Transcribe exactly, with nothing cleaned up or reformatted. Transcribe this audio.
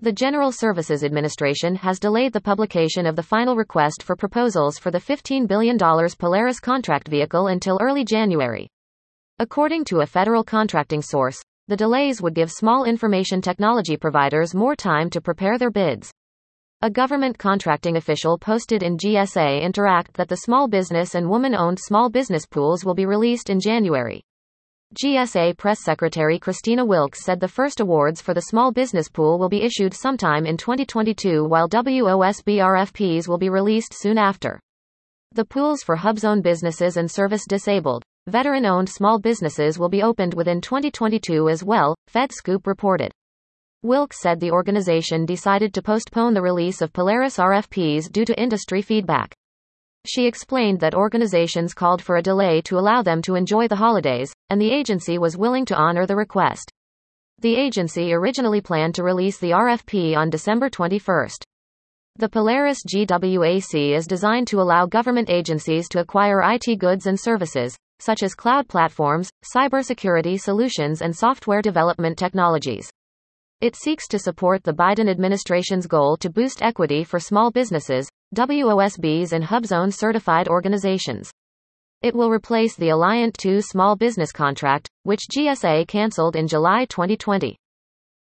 The General Services Administration has delayed the publication of the final request for proposals for the fifteen billion dollars Polaris contract vehicle until early January. According to a federal contracting source, the delays would give small information technology providers more time to prepare their bids. A government contracting official posted in G S A Interact that the small business and woman-owned small business pools will be released in January. G S A Press Secretary Christina Wilkes said the first awards for the small business pool will be issued sometime in twenty twenty-two, while W O S B R F Ps will be released soon after. The pools for HUBZone businesses and service-disabled, veteran-owned small businesses will be opened within twenty twenty-two as well, FedScoop reported. Wilkes said the organization decided to postpone the release of Polaris R F Ps due to industry feedback. She explained that organizations called for a delay to allow them to enjoy the holidays, and the agency was willing to honor the request. The agency originally planned to release the R F P on December twenty-first. The Polaris G W A C is designed to allow government agencies to acquire I T goods and services, such as cloud platforms, cybersecurity solutions, and software development technologies. It seeks to support the Biden administration's goal to boost equity for small businesses, W O S Bs, and HUBZone certified organizations. It will replace the Alliant two small business contract, which G S A canceled in July twenty twenty.